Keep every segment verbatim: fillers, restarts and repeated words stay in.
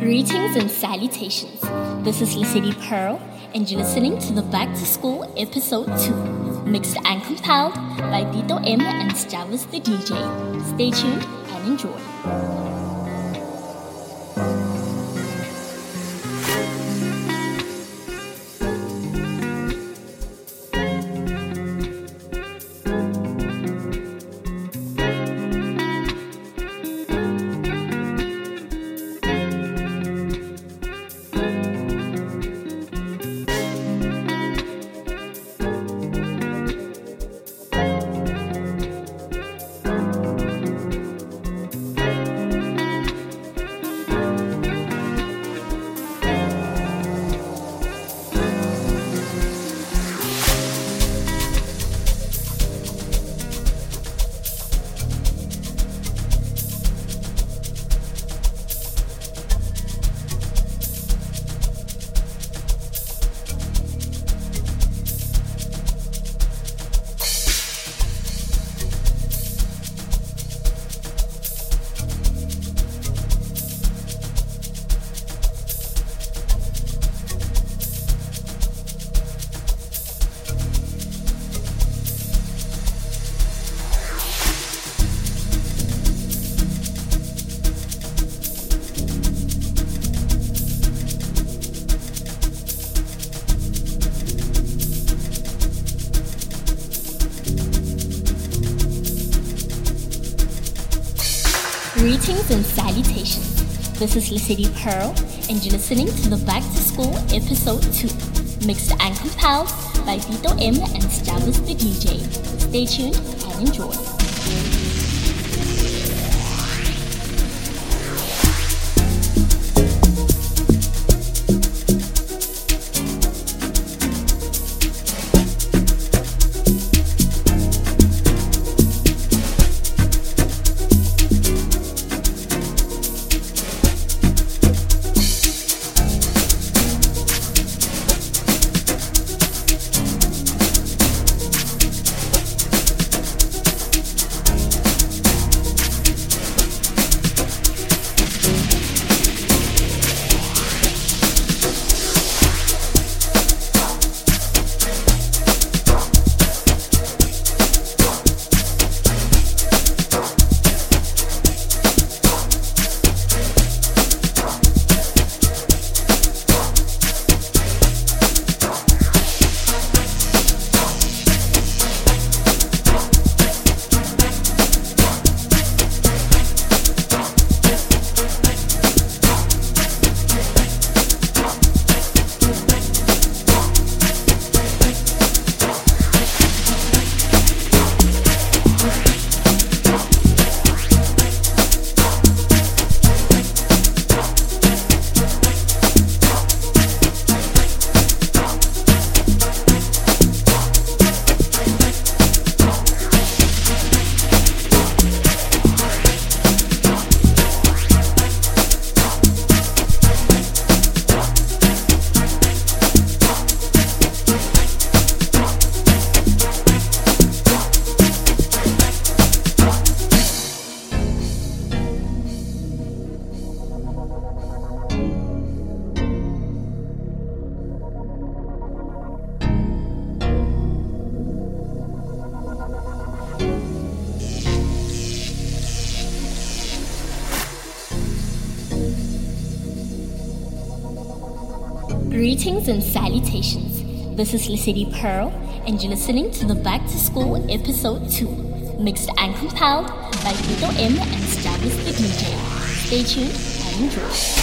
Greetings and salutations. This is Lesedi Pearl, and you're listening to the Back to School Episode two, mixed and compiled by Dito M and Javas the D J. Stay tuned and enjoy. Greetings and salutations. This is Lesedi Pearl, and you're listening to the Back to School Episode two, mixed and compiled by Dito M and Javas the D J. Stay tuned and enjoy. Greetings and salutations. This is Lesedi Pearl, and you're listening to the Back to School Episode two, mixed and compiled by Dito M and Javas the D J. Stay tuned and enjoy.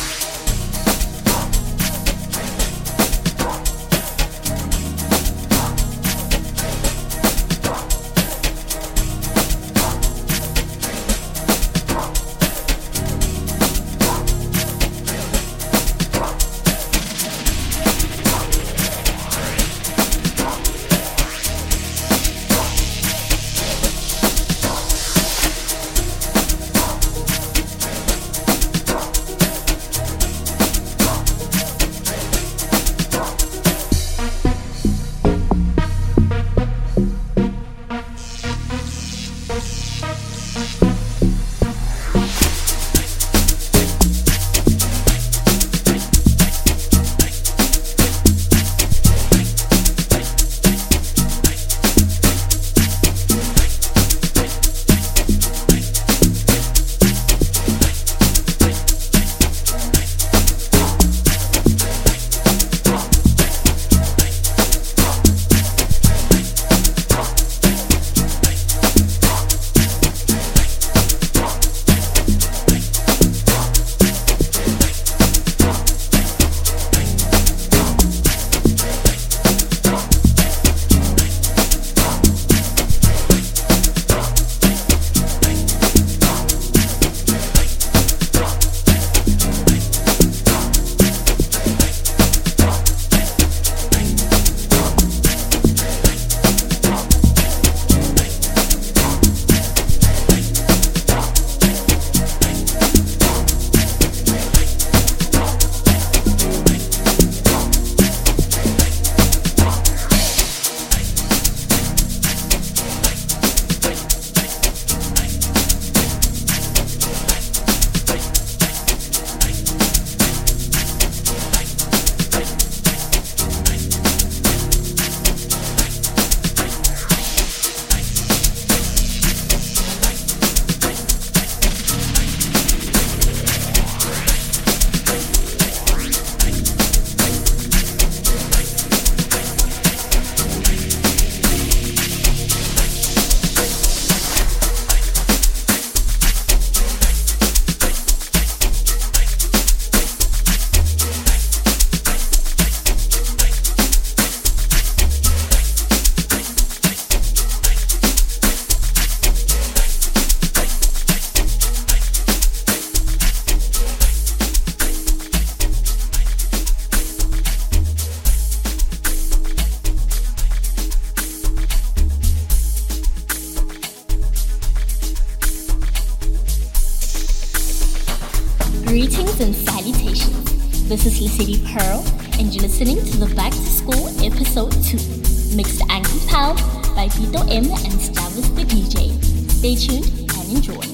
Greetings and salutations. This is Lesedi Pearl, and you're listening to the Back to School Episode two, mixed and compiled by Vito M and Stavus the D J. Stay tuned and enjoy.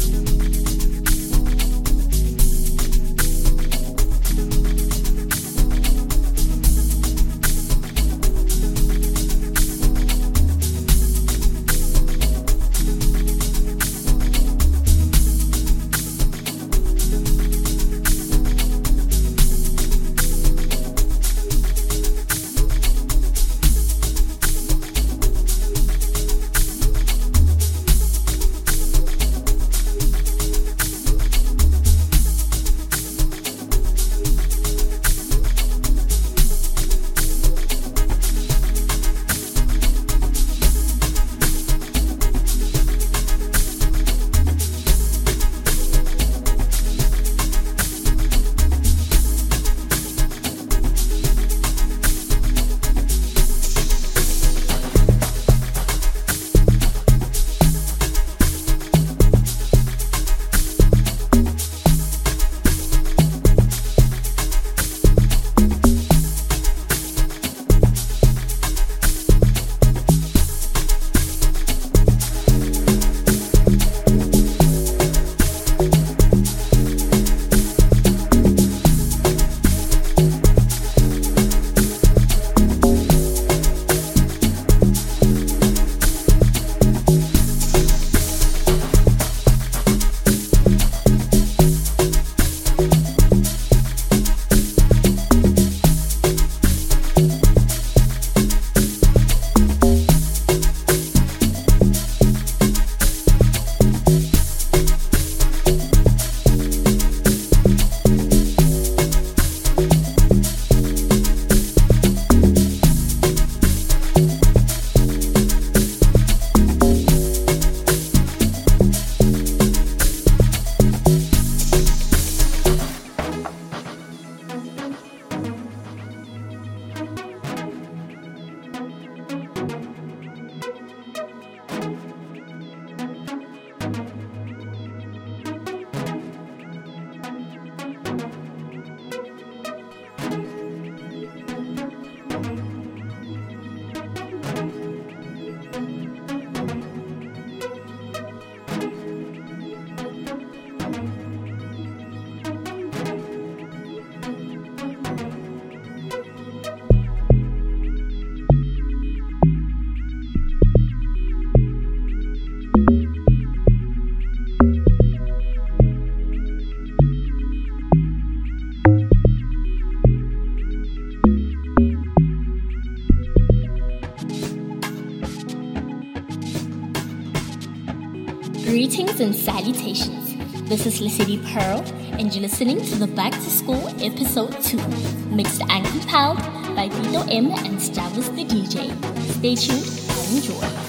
Greetings and salutations. This is Lesedi Pearl, and you're listening to the Back to School Episode two, mixed and compiled by Vito M and Stavus the D J. Stay tuned and enjoy.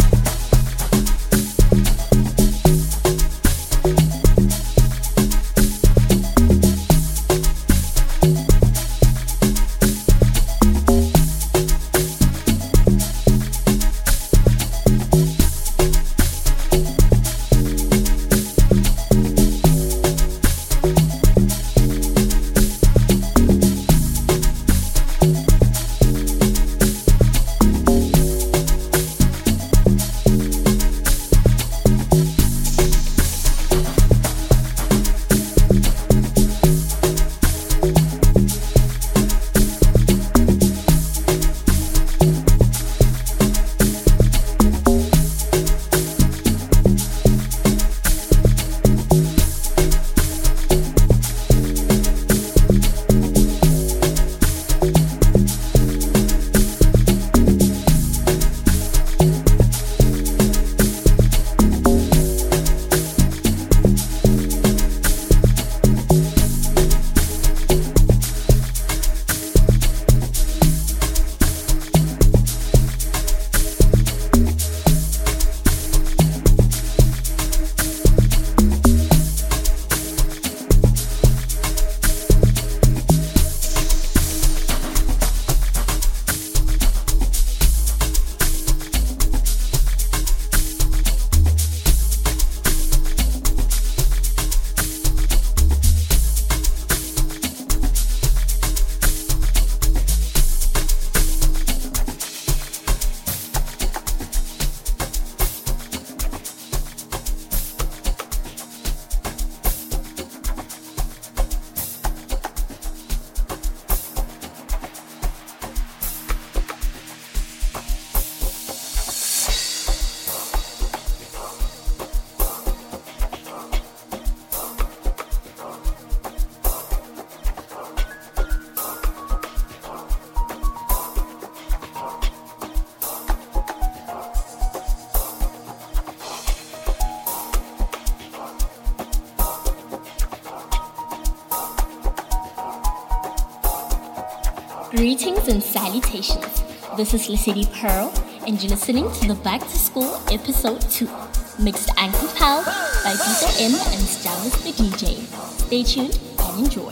Greetings and salutations. This is Lesedi Pearl, and you're listening to the Back to School Episode two, mixed and compiled by Vito M and Jarvis the D J. Stay tuned and enjoy.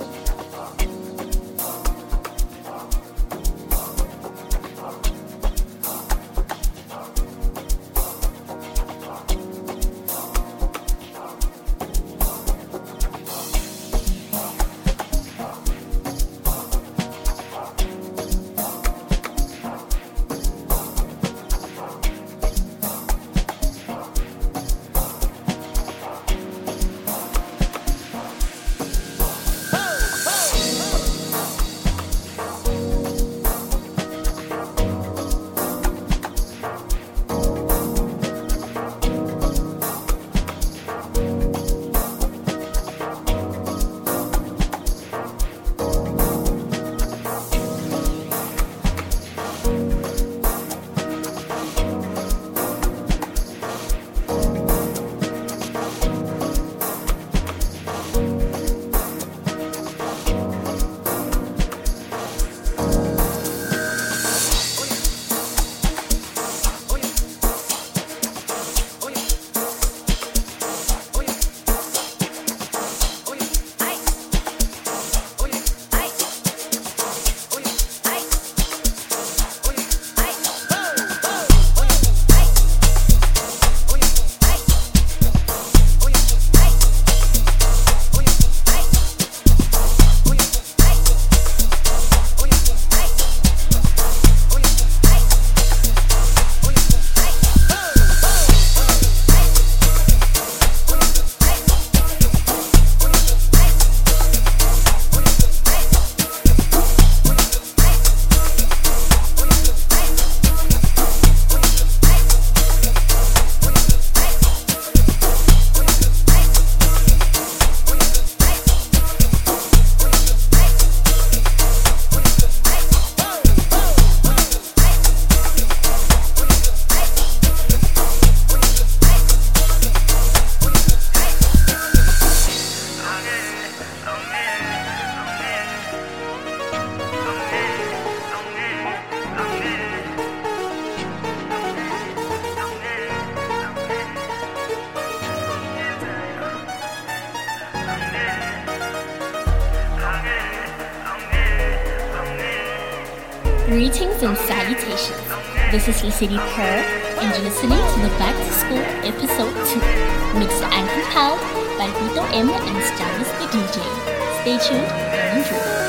Greetings and salutations. This is Lesedi Pearl, and you're listening to the Back to School Episode two, mixed and compiled by Vito M and Jarvis the D J. Stay tuned and enjoy.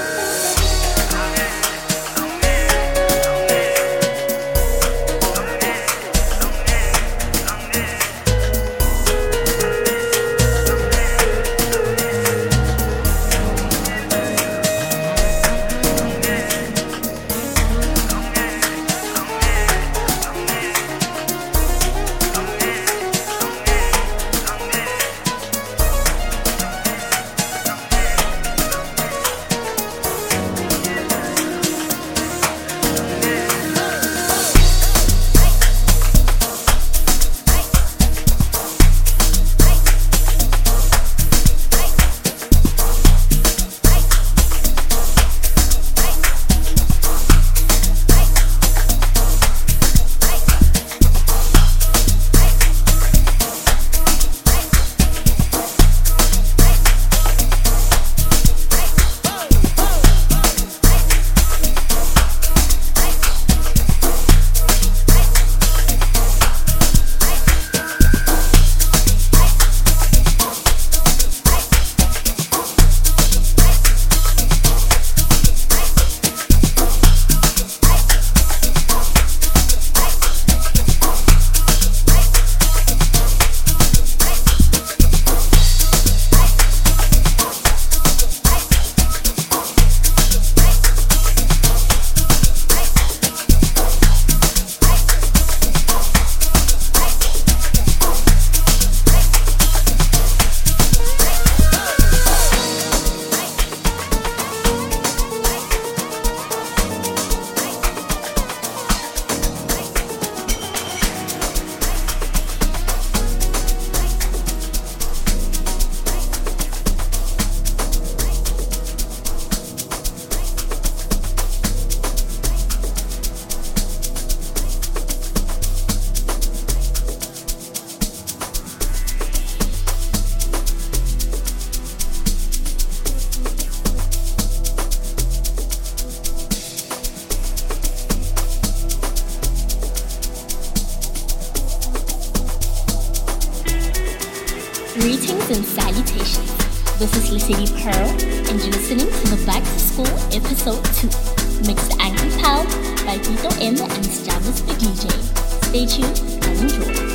This is Lissity Pearl, and you're listening to the Back to School Episode two, mixed and compiled by Tito M and Jarvis the D J. Stay tuned and enjoy.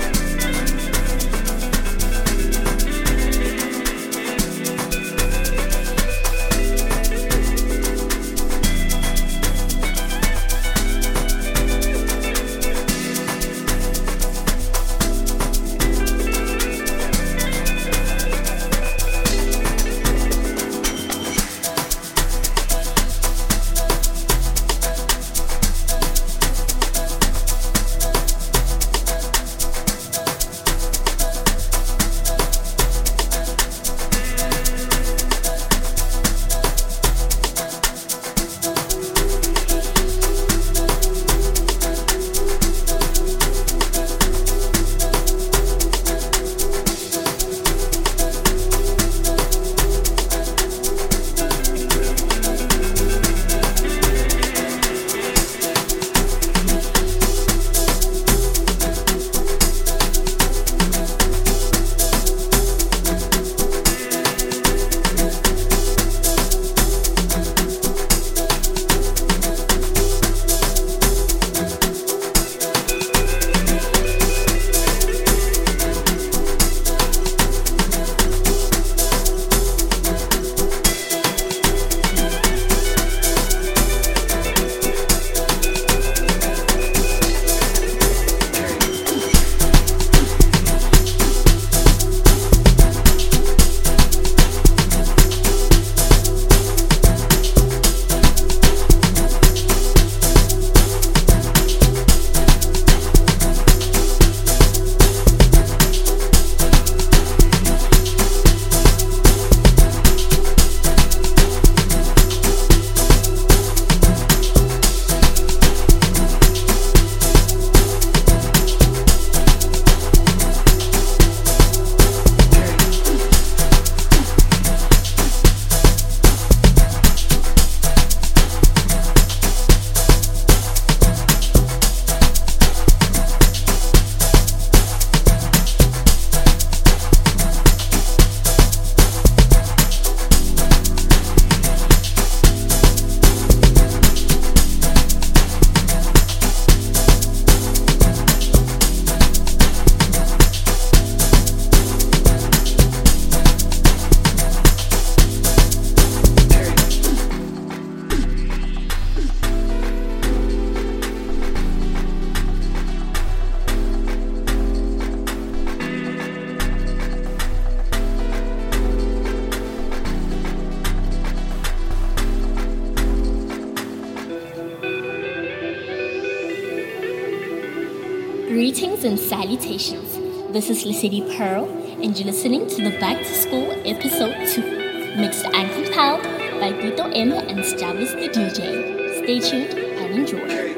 Greetings and salutations. This is Lissity Pearl, and you're listening to the Back to School Episode two, mixed and compiled by Tito M and Jarvis the D J. Stay tuned and enjoy.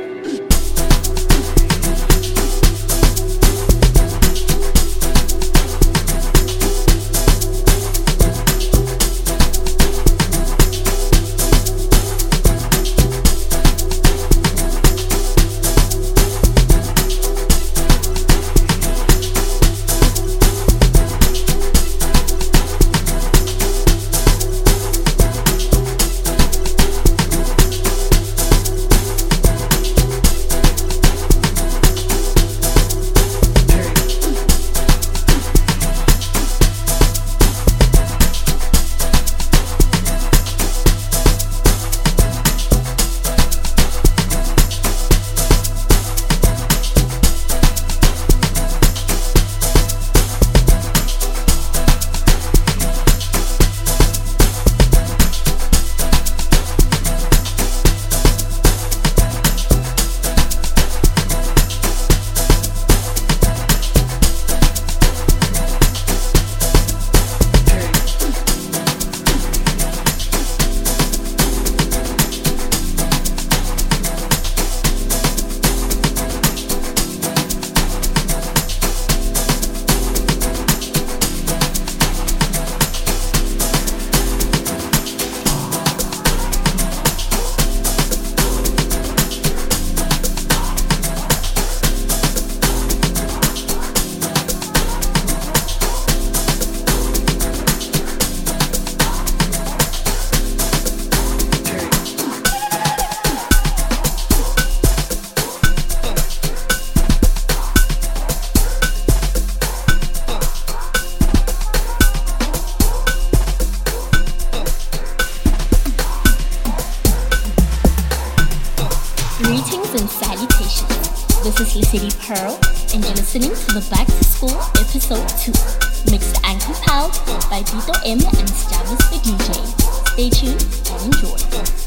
This is Lesedi Pearl, and you're listening to the Back to School Episode two, mixed and compiled by Tito M and Jarvis the D J. Stay tuned and enjoy.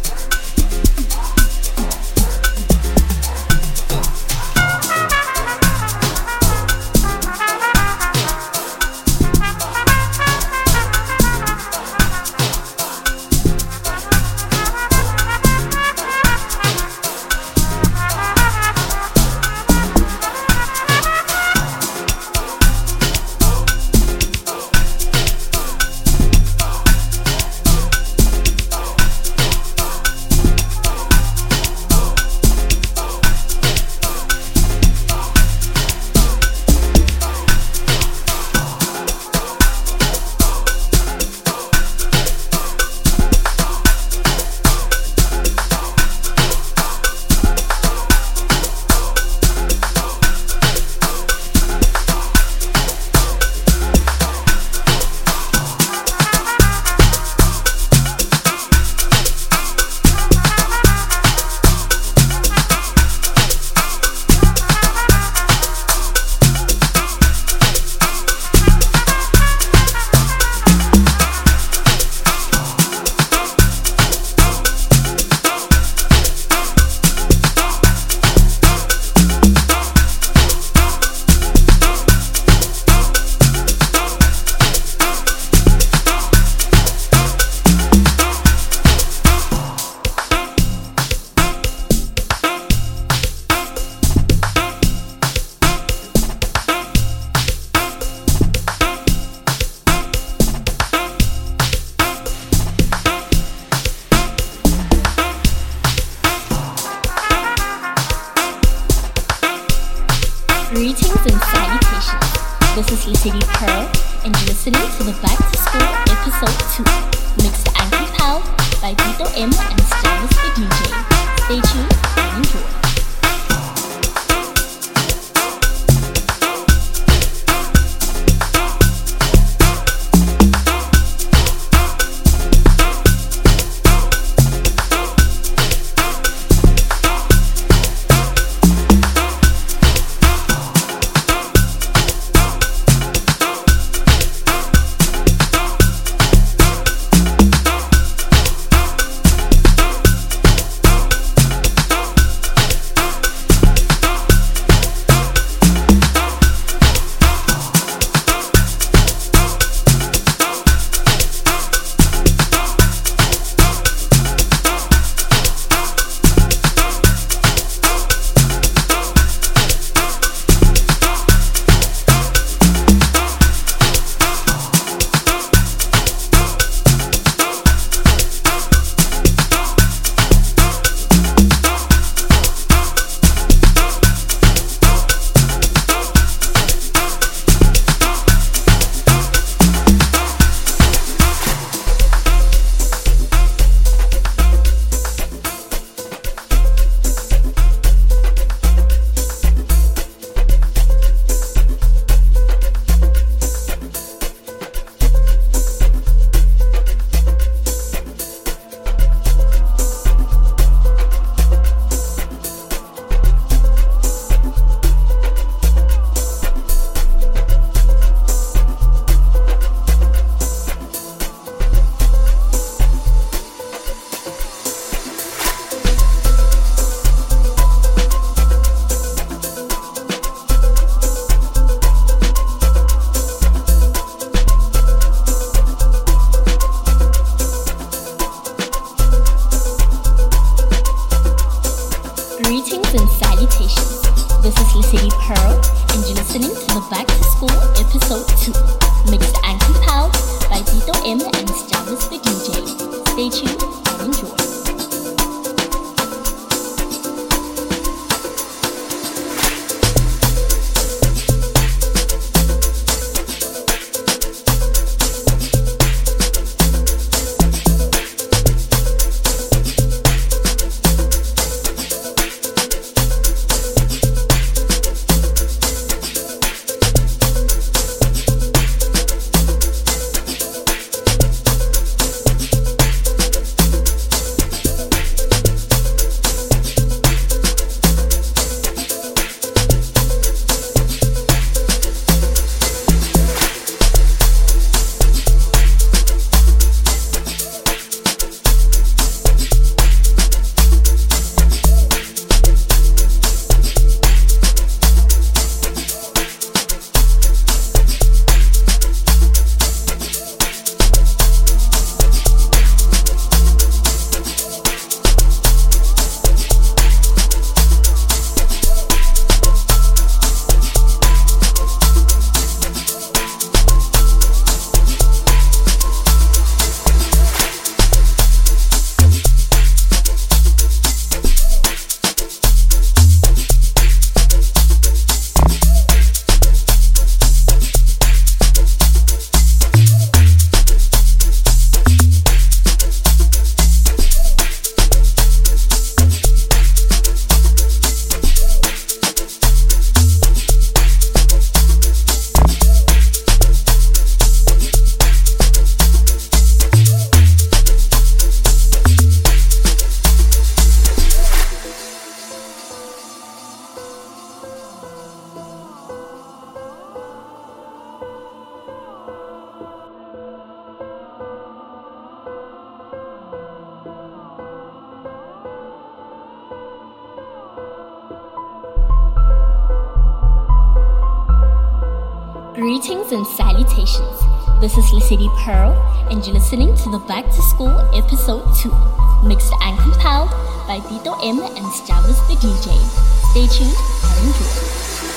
Greetings and salutations. This is Lesedi Pearl, and you're listening to the Back to School Episode two, mixed and compiled by Tito M and Jarvis the D J. Stay tuned and enjoy. Greetings and salutations. This is Lesedi Pearl, and you're listening to the Back to School Episode two, mixed and compiled by Tito M and Jarvis the D J. Stay tuned and enjoy. Greetings and salutations. This is Lesedi Pearl, and you're listening to the Back to School Episode two, mixed and compiled by Tito M and Jarvis the D J. Stay tuned and enjoy.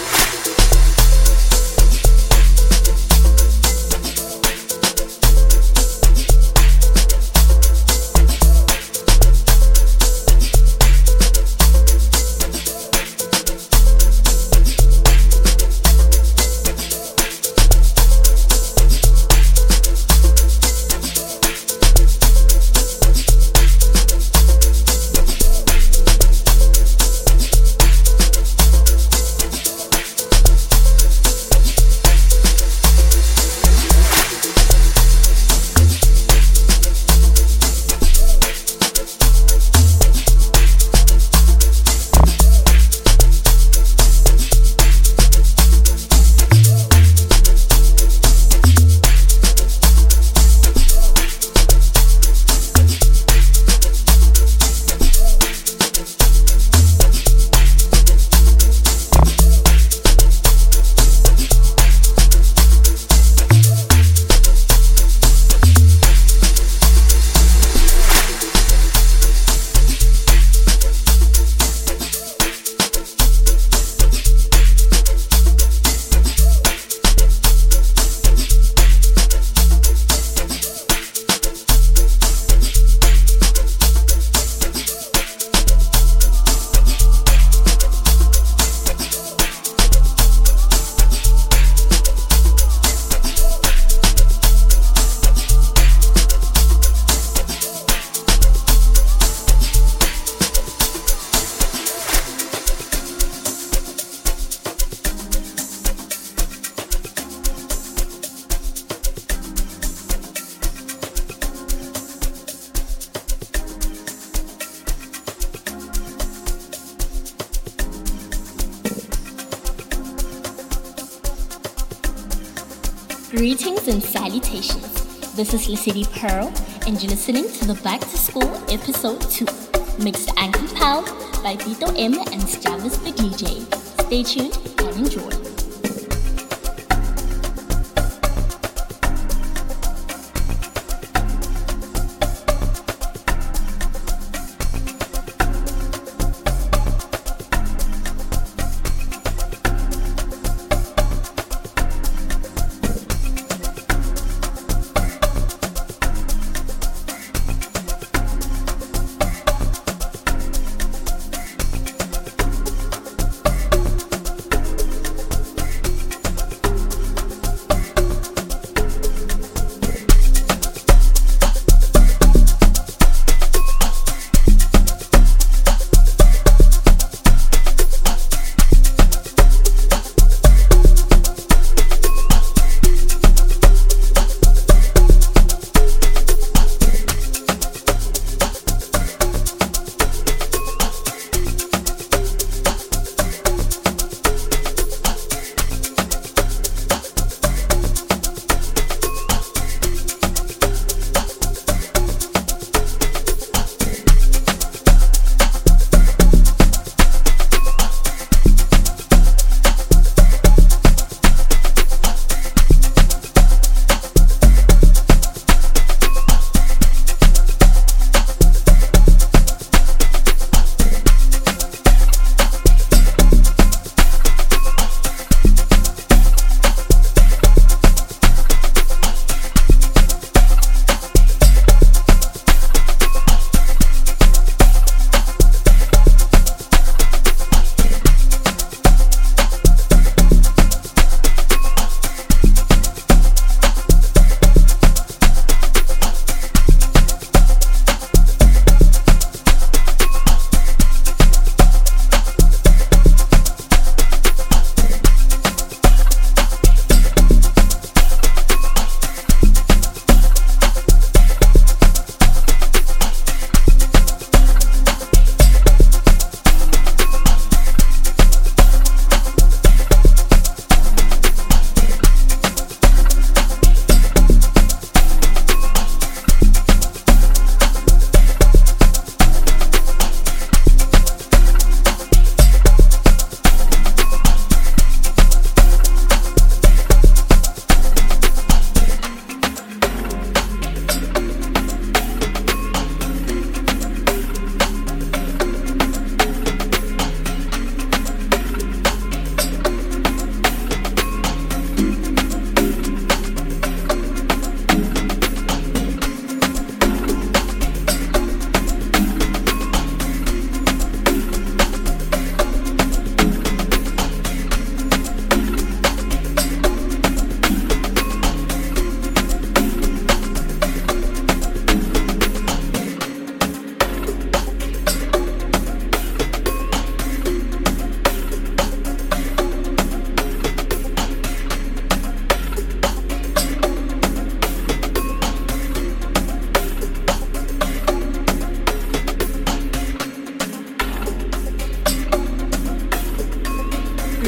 Greetings and salutations. This is Lesedi Pearl, and you're listening to the Back to School Episode two, mixed and compiled by Tito M and Jarvis the D J. Stay tuned and enjoy.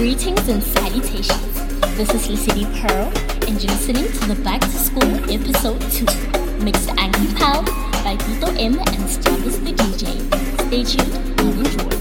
Greetings and salutations. This is Lesedi Pearl, and you're listening to the Back to School Episode two, mixed and compiled by Tito M and Jarvis the D J. Stay tuned and enjoy.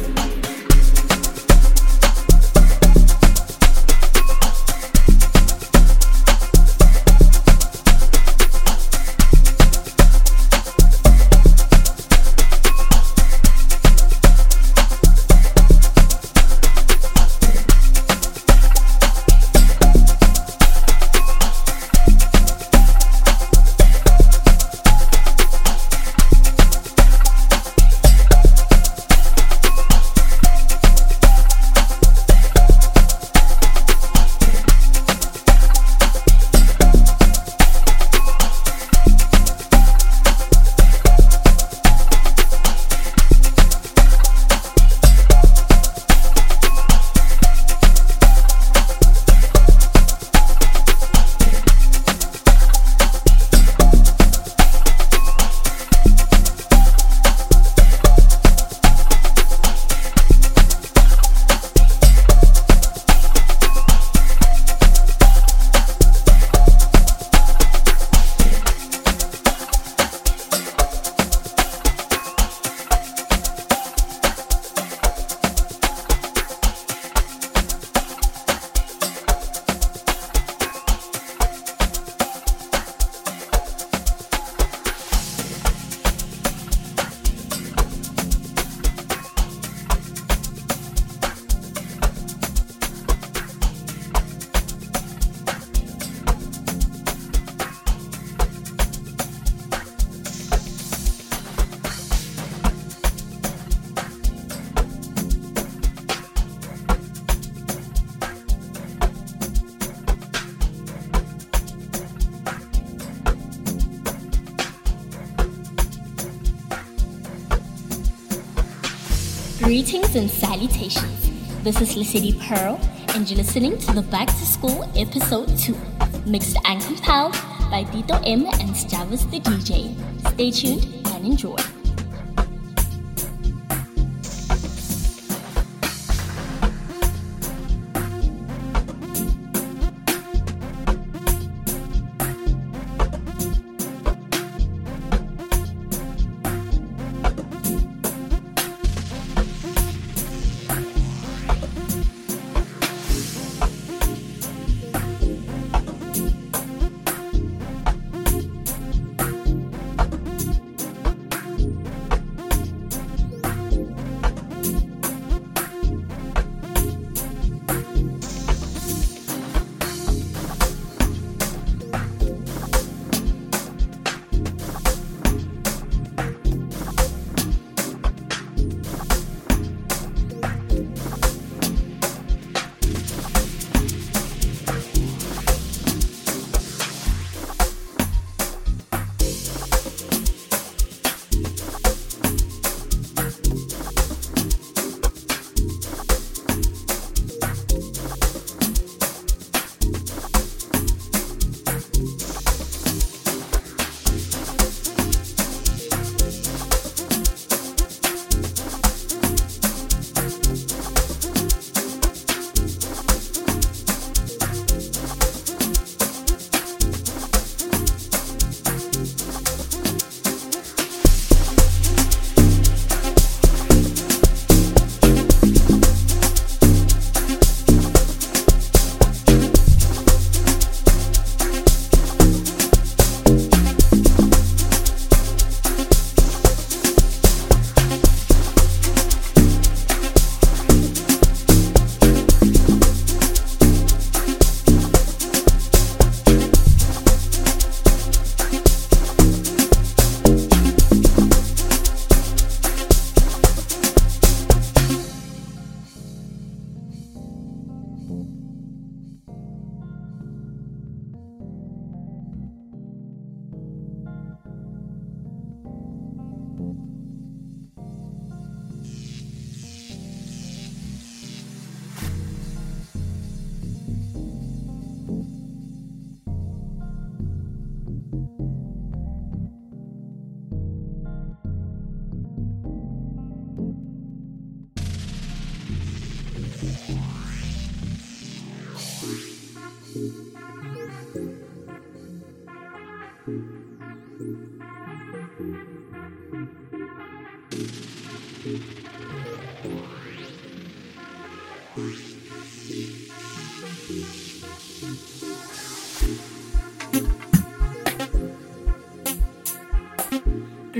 Greetings and salutations. This is Lesedi Pearl, and you're listening to the Back to School Episode two, mixed and compiled by Tito M and Jarvis the D J. Stay tuned and enjoy.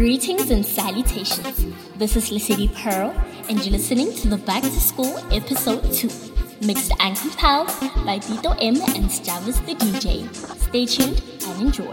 Greetings and salutations. This is Lesedi Pearl, and you're listening to the Back to School Episode two, mixed and compiled by Tito M and Jarvis the D J. Stay tuned and enjoy.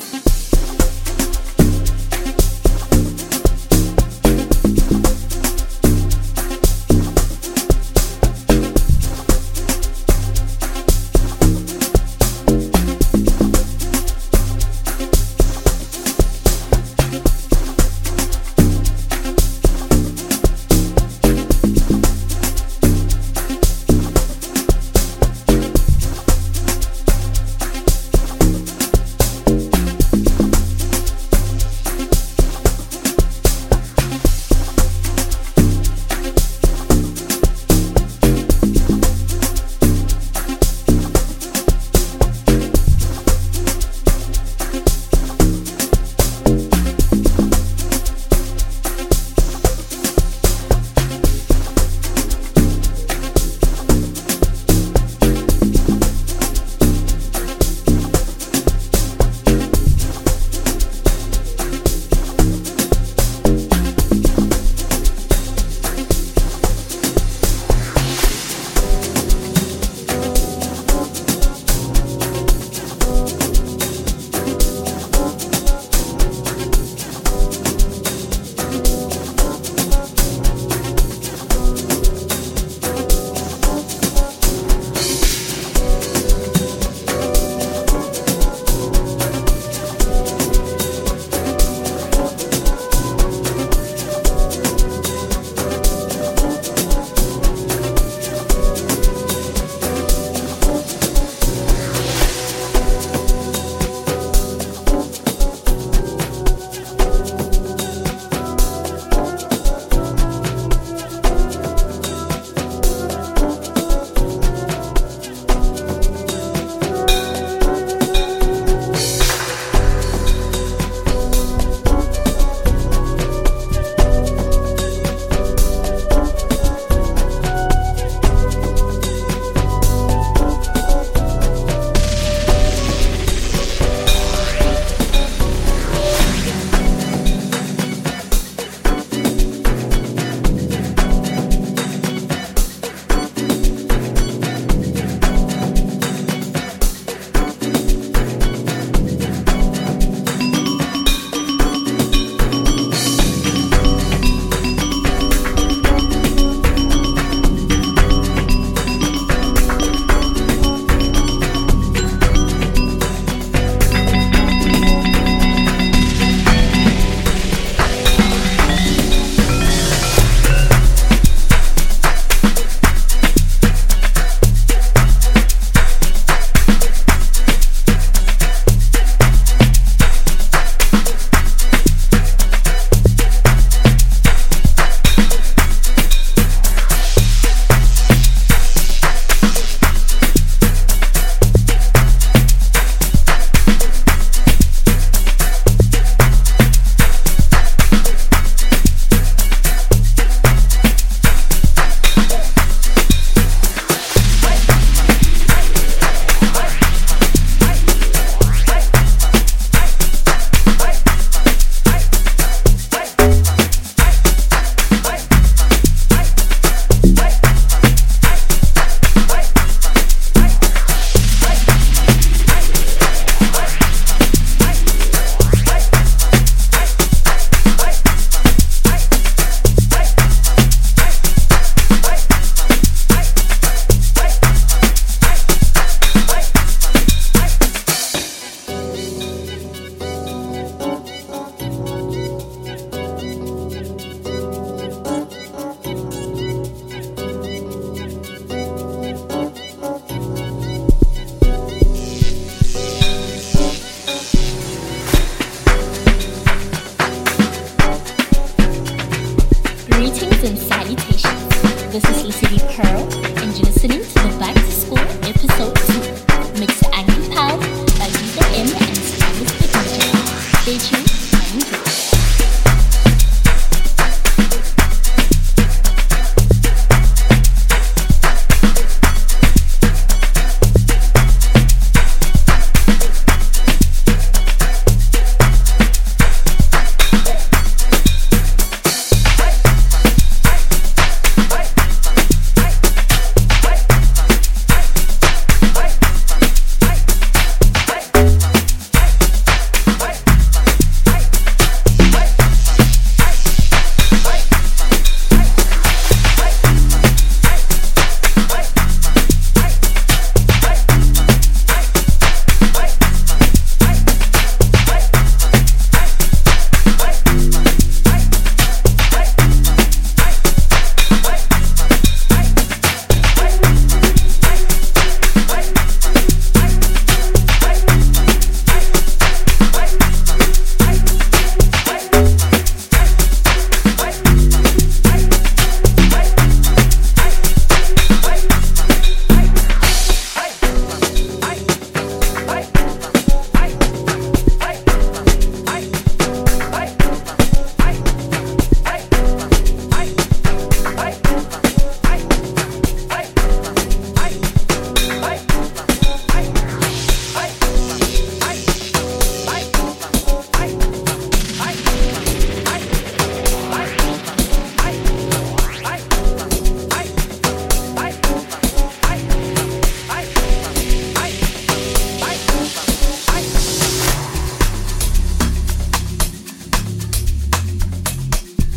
This is Lesedi Pearl, and you're listening to the Back to School Episode two, mixed and compiled by Tito M and Jarvis the D J. Stay tuned and enjoy.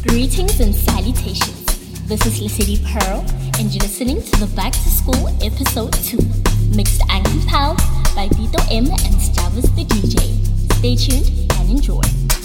Greetings and salutations. This is Lesedi Pearl, and you're listening to the Back to School Episode two, mixed and compiled by Vito M and Stavus the D J. Stay tuned and enjoy.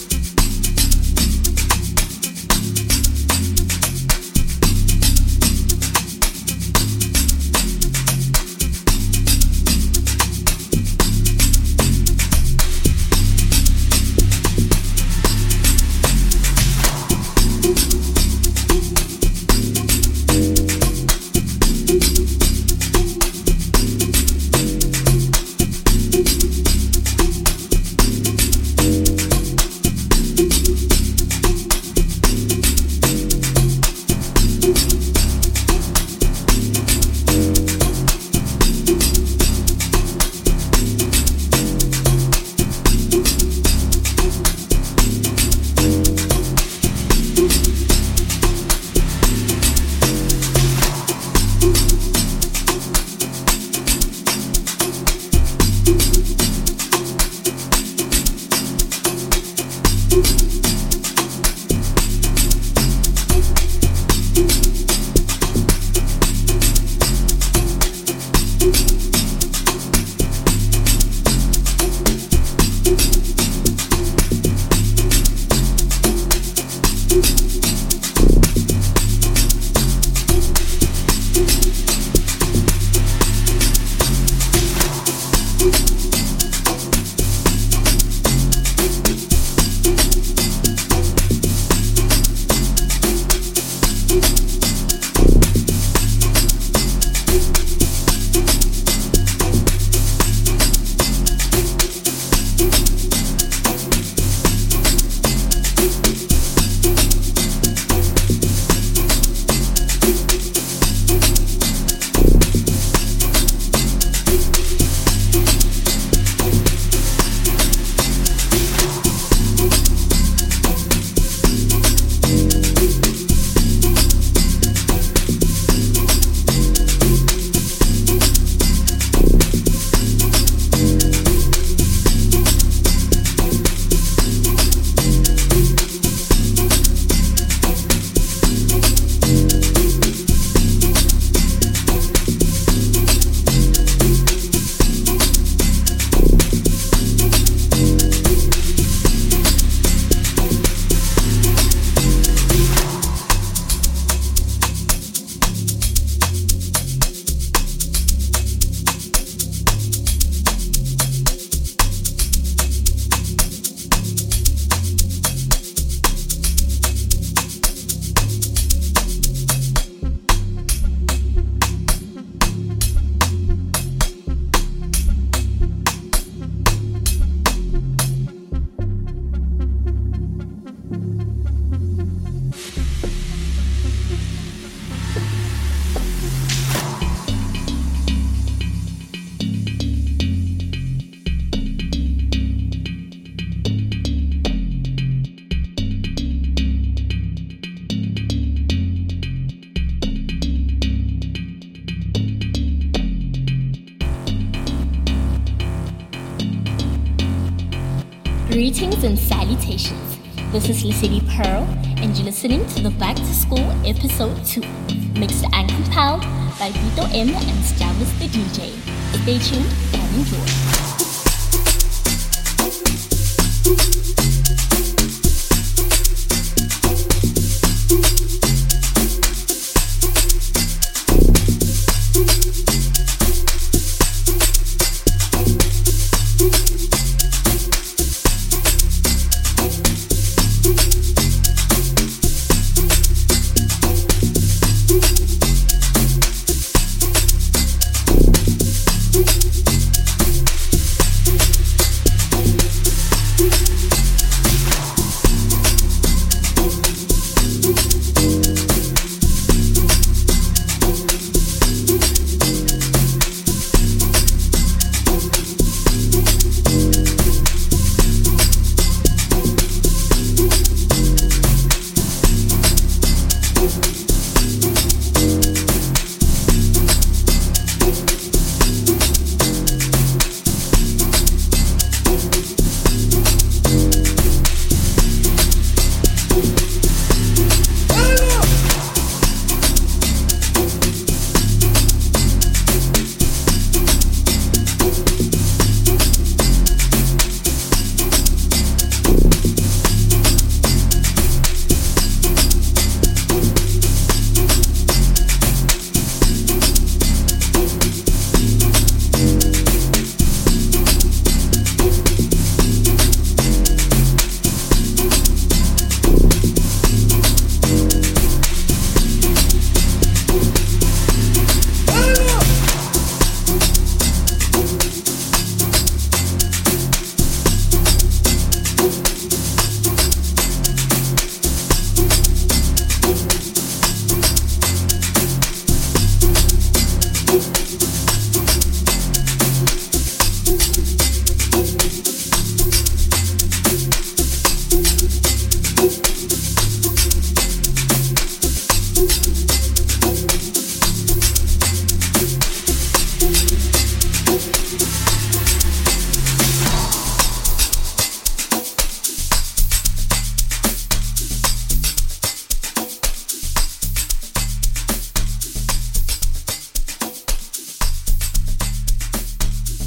Greetings and salutations. This is Lesedi Pearl, and you're listening to the Back to School Episode two, mixed and compiled by Vito M and Stavus the D J. Stay tuned and enjoy.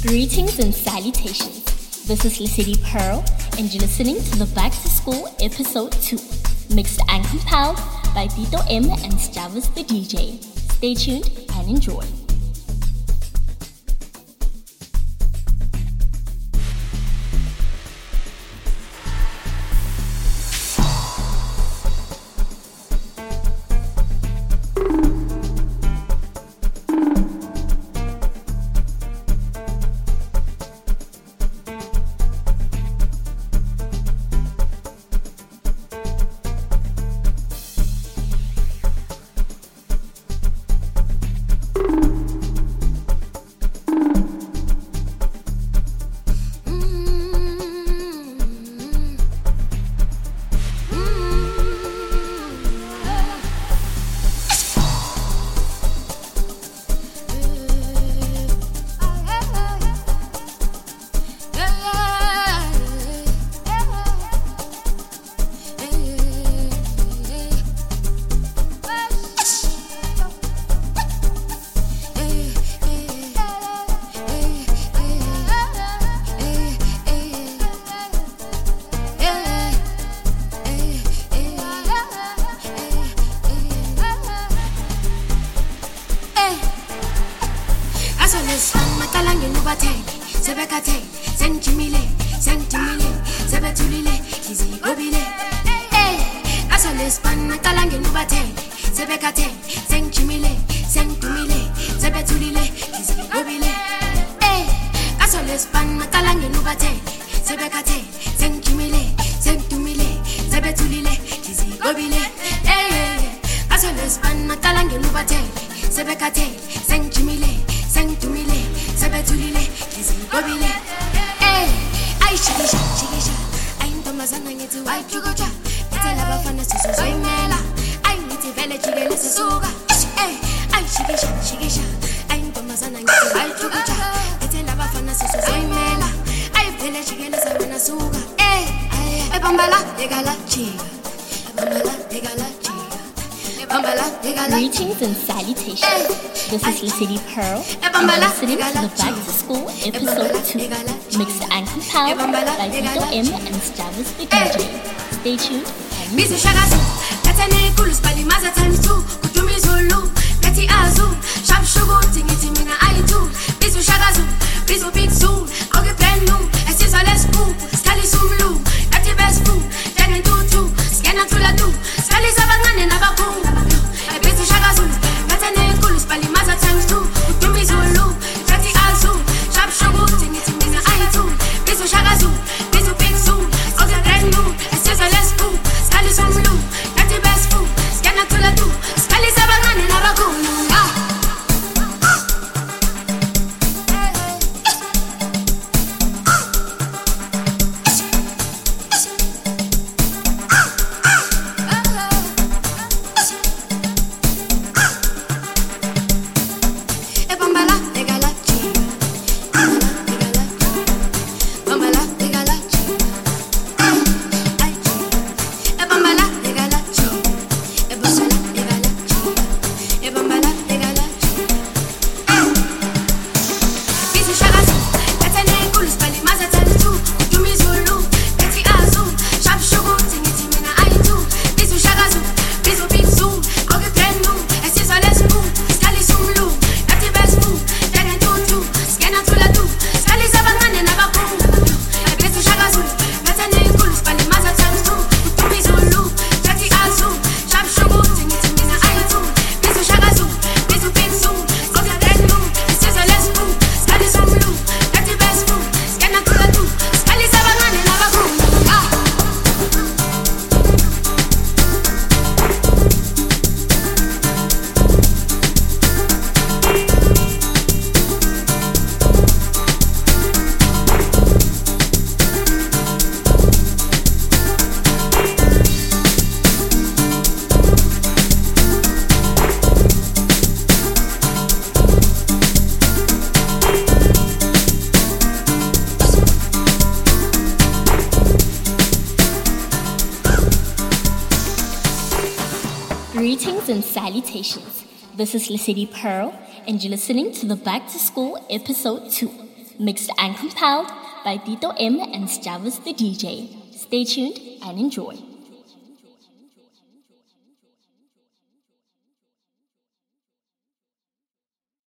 Greetings and salutations. This is Lesedi Pearl, and you're listening to the Back to School Episode two, mixed and compiled by Tito M and Jarvis the D J. Stay tuned and enjoy. Greetings and salutations. This is Lesedi Pearl, and you're listening to the Back to School Episode two, mixed and compiled by Tito M and Jarvis the D J. Stay tuned and Greetings and salutations. This is Lesedi Pearl, and you're listening to the Back to School Episode two, mixed and compiled by Tito M and Jarvis the D J. Stay tuned and enjoy.